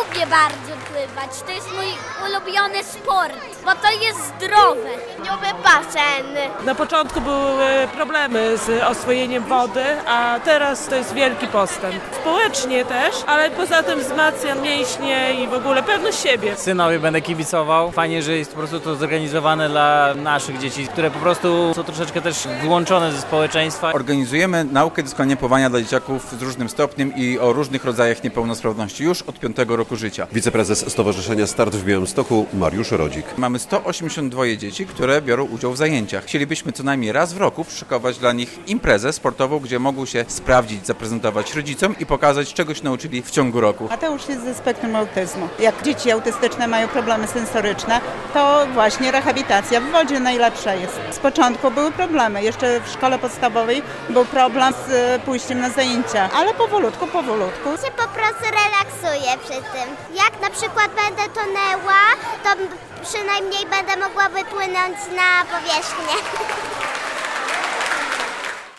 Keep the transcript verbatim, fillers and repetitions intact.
lubię bardzo pływać. To jest mój ulubiony sport, bo to jest zdrowe. Lubię basen. Na początku były problemy z oswojeniem wody, a teraz to jest wielki postęp. Społecznie też, ale poza tym wzmacnia mięśnie i w ogóle pewność siebie. Synowi będę kibicował. Fajnie, że jest po prostu to zorganizowane dla naszych dzieci, które po prostu są troszeczkę też wyłączone ze społeczeństwa. Organizujemy naukę doskonalenia pływania dla dzieciaków z różnym stopniem i o różnych rodzajach niepełnosprawności już od piątego roku życia. Wiceprezes Stowarzyszenia Start w Białymstoku Mariusz Rodzik. Mamy sto osiemdziesiąt dwa dzieci, które biorą udział w zajęciach. Chcielibyśmy co najmniej raz w roku szykować dla nich imprezę sportową, gdzie mogą się sprawdzić, zaprezentować rodzicom i pokazać, czego się nauczyli w ciągu roku. Mateusz jest ze spektrum autyzmu. Jak dzieci autystyczne mają problemy sensoryczne, to właśnie rehabilitacja w wodzie najlepsza jest. Z początku były problemy. Jeszcze w szkole podstawowej był problem z pójściem na zajęcia, ale powolutku, powolutku. Się po prostu relaksuję przy tym. Jak na przykład będę tonęła, to przynajmniej będę mogła wypłynąć na powierzchnię.